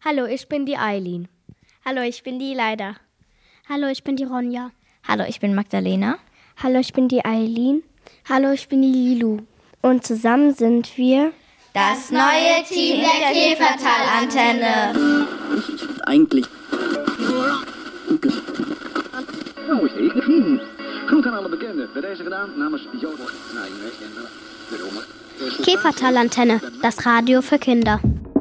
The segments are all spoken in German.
Hallo, ich bin die Eileen. Hallo, ich bin die Leida. Hallo, ich bin die Ronja. Hallo, ich bin Magdalena. Hallo, ich bin die Eileen. Hallo, ich bin die Lilu. Und zusammen sind wir das neue Team der Käfertal-Antenne. Eigentlich. Groet aan alle bekenden. Bij deze gedaan namens Jodel. Käfertal-Antenne, das Radio für Kinder.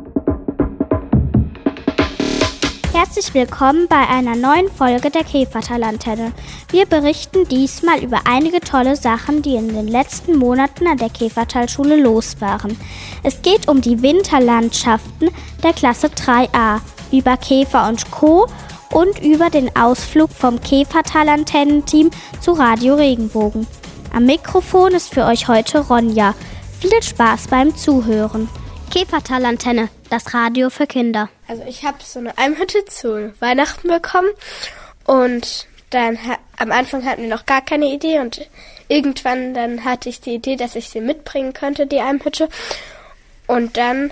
Herzlich willkommen bei einer neuen Folge der Käfertal-Antenne. Wir berichten diesmal über einige tolle Sachen, die in den letzten Monaten an der Käfertal-Schule los waren. Es geht um die Winterlandschaften der Klasse 3a, über Käfer und Co. und über den Ausflug vom Käfertal-Antennenteam zu Radio Regenbogen. Am Mikrofon ist für euch heute Ronja. Viel Spaß beim Zuhören. Käfertal-Antenne, das Radio für Kinder. Also ich habe so eine Almhütte zu Weihnachten bekommen und dann am Anfang hatten wir noch gar keine Idee und irgendwann dann hatte ich die Idee, dass ich sie mitbringen könnte, die Almhütte. Und dann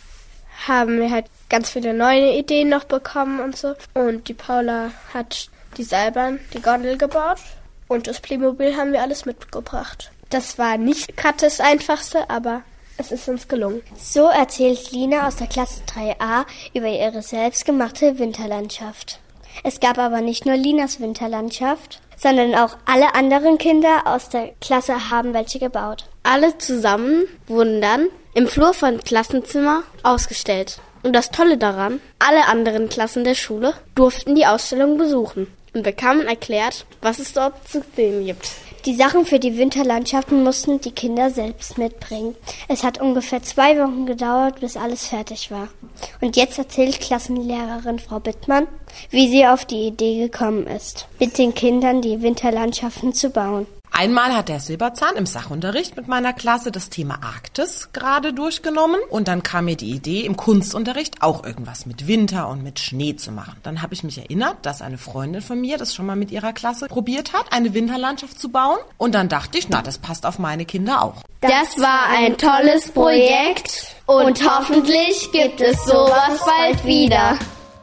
haben wir halt ganz viele neue Ideen noch bekommen und so. Und die Paula hat die Seilbahn, die Gondel gebaut und das Playmobil haben wir alles mitgebracht. Das war nicht gerade das Einfachste, aber es ist uns gelungen. So erzählt Lina aus der Klasse 3a über ihre selbstgemachte Winterlandschaft. Es gab aber nicht nur Linas Winterlandschaft, sondern auch alle anderen Kinder aus der Klasse haben welche gebaut. Alle zusammen wurden dann im Flur von Klassenzimmer ausgestellt. Und das Tolle daran, alle anderen Klassen der Schule durften die Ausstellung besuchen und bekamen erklärt, was es dort zu sehen gibt. Die Sachen für die Winterlandschaften mussten die Kinder selbst mitbringen. Es hat ungefähr 2 Wochen gedauert, bis alles fertig war. Und jetzt erzählt Klassenlehrerin Frau Bittmann, wie sie auf die Idee gekommen ist, mit den Kindern die Winterlandschaften zu bauen. Einmal hat der Silberzahn im Sachunterricht mit meiner Klasse das Thema Arktis gerade durchgenommen und dann kam mir die Idee, im Kunstunterricht auch irgendwas mit Winter und mit Schnee zu machen. Dann habe ich mich erinnert, dass eine Freundin von mir das schon mal mit ihrer Klasse probiert hat, eine Winterlandschaft zu bauen und dann dachte ich, das passt auf meine Kinder auch. Das war ein tolles Projekt und hoffentlich gibt es sowas bald wieder.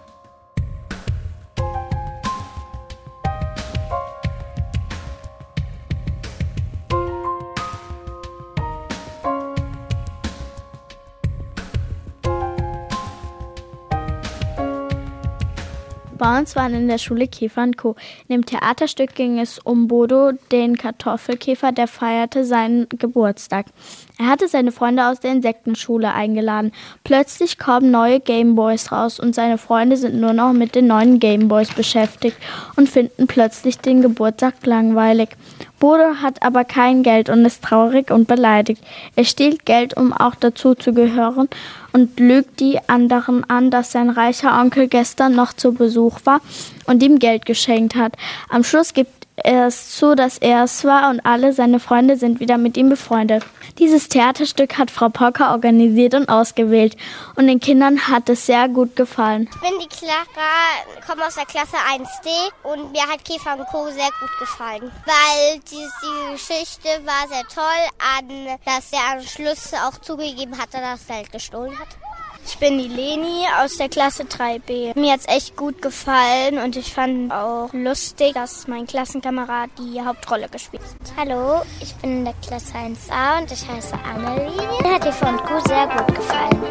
Bei uns waren in der Schule Käfer und Co. In dem Theaterstück ging es um Bodo, den Kartoffelkäfer, der feierte seinen Geburtstag. Er hatte seine Freunde aus der Insektenschule eingeladen. Plötzlich kommen neue Gameboys raus und seine Freunde sind nur noch mit den neuen Gameboys beschäftigt und finden plötzlich den Geburtstag langweilig. Bodo hat aber kein Geld und ist traurig und beleidigt. Er stiehlt Geld, um auch dazu zu gehören und lügt die anderen an, dass sein reicher Onkel gestern noch zu Besuch war und ihm Geld geschenkt hat. Am Schluss gibt er es zu, dass er es war und alle seine Freunde sind wieder mit ihm befreundet. Dieses Theaterstück hat Frau Pocker organisiert und ausgewählt und den Kindern hat es sehr gut gefallen. Ich bin die Clara, komme aus der Klasse 1D und mir hat Käfer und Co. sehr gut gefallen, weil die Geschichte war sehr toll, dass er am Schluss auch zugegeben hat, dass er das Geld gestohlen hat. Ich bin die Leni aus der Klasse 3b. Mir hat's echt gut gefallen und ich fand auch lustig, dass mein Klassenkamerad die Hauptrolle gespielt hat. Hallo, ich bin in der Klasse 1a und ich heiße Amelie. Mir hat die von Q sehr gut gefallen.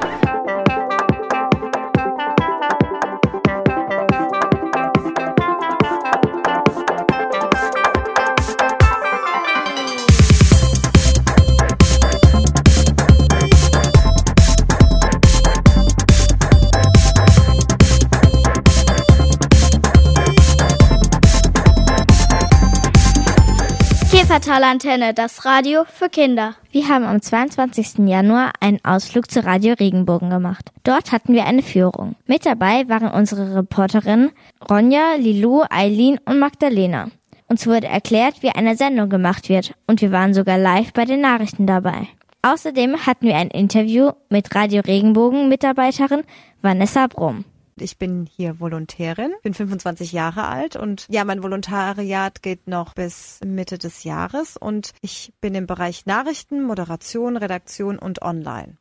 Käfertal-Antenne, das Radio für Kinder. Wir haben am 22. Januar einen Ausflug zu Radio Regenbogen gemacht. Dort hatten wir eine Führung. Mit dabei waren unsere Reporterinnen Ronja, Lilu, Eileen und Magdalena. Uns wurde erklärt, wie eine Sendung gemacht wird und wir waren sogar live bei den Nachrichten dabei. Außerdem hatten wir ein Interview mit Radio Regenbogen Mitarbeiterin Vanessa Brumm. Ich bin hier Volontärin, bin 25 Jahre alt und ja, mein Volontariat geht noch bis Mitte des Jahres und ich bin im Bereich Nachrichten, Moderation, Redaktion und Online.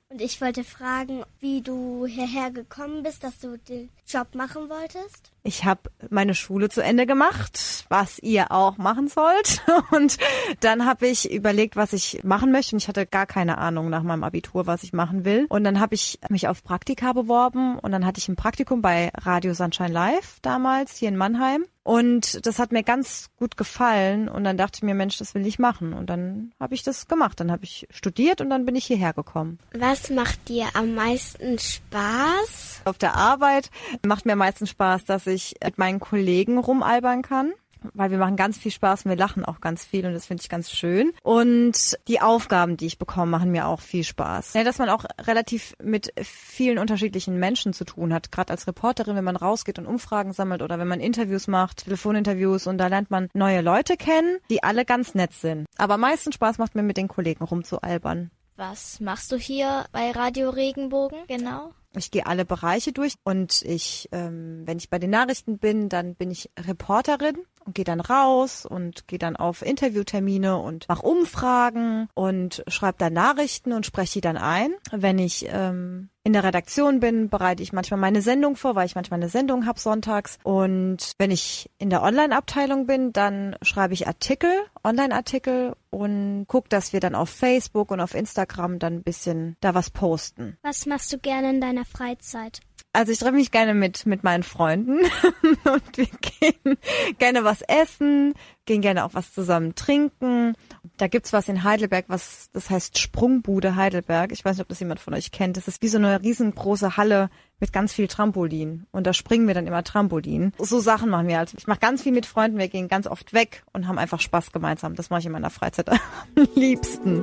Und ich wollte fragen, wie du hierher gekommen bist, dass du den Job machen wolltest. Ich habe meine Schule zu Ende gemacht, was ihr auch machen sollt. Und dann habe ich überlegt, was ich machen möchte. Und ich hatte gar keine Ahnung nach meinem Abitur, was ich machen will. Und dann habe ich mich auf Praktika beworben. Und dann hatte ich ein Praktikum bei Radio Sunshine Live damals hier in Mannheim. Und das hat mir ganz gut gefallen. Und dann dachte ich mir, Mensch, das will ich machen. Und dann habe ich das gemacht. Dann habe ich studiert und dann bin ich hierher gekommen. Was macht dir am meisten Spaß? Auf der Arbeit macht mir am meisten Spaß, dass ich mit meinen Kollegen rumalbern kann. Weil wir machen ganz viel Spaß und wir lachen auch ganz viel und das finde ich ganz schön. Und die Aufgaben, die ich bekomme, machen mir auch viel Spaß. Ja, dass man auch relativ mit vielen unterschiedlichen Menschen zu tun hat. Gerade als Reporterin, wenn man rausgeht und Umfragen sammelt oder wenn man Interviews macht, Telefoninterviews und da lernt man neue Leute kennen, die alle ganz nett sind. Aber am meisten Spaß macht mir mit den Kollegen rumzualbern. Was machst du hier bei Radio Regenbogen genau? Ich gehe alle Bereiche durch und wenn ich bei den Nachrichten bin, dann bin ich Reporterin und gehe dann raus und gehe dann auf Interviewtermine und mache Umfragen und schreibe dann Nachrichten und spreche die dann ein. Wenn ich in der Redaktion bin, bereite ich manchmal meine Sendung vor, weil ich manchmal eine Sendung habe sonntags. Und wenn ich in der Online-Abteilung bin, dann schreibe ich Online-Artikel und gucke, dass wir dann auf Facebook und auf Instagram dann ein bisschen da was posten. Was machst du gerne in deiner Freizeit? Also ich treffe mich gerne mit meinen Freunden und wir gehen gerne was essen, gehen gerne auch was zusammen trinken. Da gibt's was in Heidelberg, das heißt Sprungbude Heidelberg. Ich weiß nicht, ob das jemand von euch kennt. Das ist wie so eine riesengroße Halle mit ganz viel Trampolin. Und da springen wir dann immer Trampolin. So Sachen machen wir. Also ich mache ganz viel mit Freunden. Wir gehen ganz oft weg und haben einfach Spaß gemeinsam. Das mache ich in meiner Freizeit am liebsten.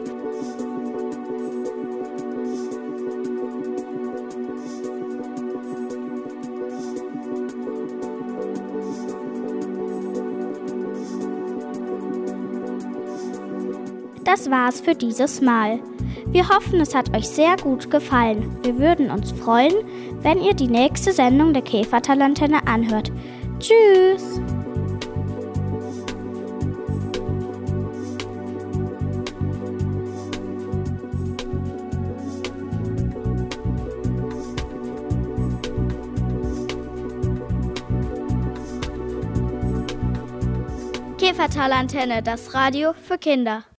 Das war's für dieses Mal. Wir hoffen, es hat euch sehr gut gefallen. Wir würden uns freuen, wenn ihr die nächste Sendung der Käfertalantenne anhört. Tschüss! Käfertalantenne, das Radio für Kinder.